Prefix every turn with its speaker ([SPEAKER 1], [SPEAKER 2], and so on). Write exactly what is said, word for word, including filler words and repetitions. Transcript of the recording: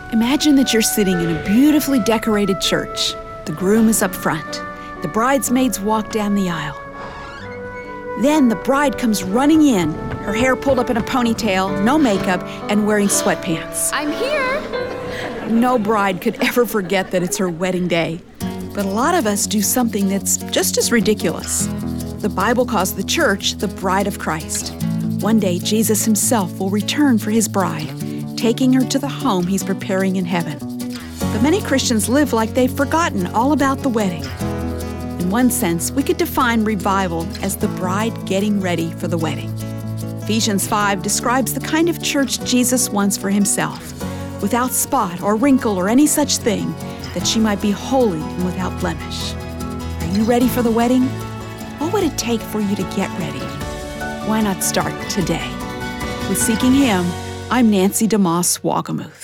[SPEAKER 1] Imagine that you're sitting in a beautifully decorated church. The groom is up front. The bridesmaids walk down the aisle. Then the bride comes running in, her hair pulled up in a ponytail, no makeup, and wearing sweatpants.
[SPEAKER 2] I'm here!
[SPEAKER 1] No bride could ever forget that it's her wedding day. But a lot of us do something that's just as ridiculous. The Bible calls the church the bride of Christ. One day, Jesus himself will return for his bride, taking her to the home he's preparing in heaven. But many Christians live like they've forgotten all about the wedding. In one sense, we could define revival as the bride getting ready for the wedding. Ephesians five describes the kind of church Jesus wants for himself, without spot or wrinkle or any such thing, that she might be holy and without blemish. Are you ready for the wedding? What would it take for you to get ready? Why not start today? With Seeking Him, I'm Nancy DeMoss Wagamuth.